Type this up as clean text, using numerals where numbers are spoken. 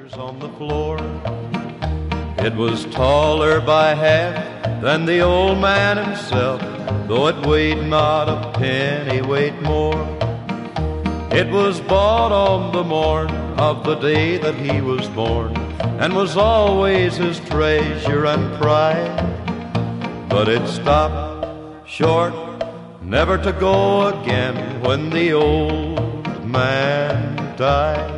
On the floor, it was taller by half than the old man himself, though it weighed not a pennyweight more. It was bought on the morn of the day that he was born, and was always his treasure and pride. But it stopped short, never to go again, when the old man died.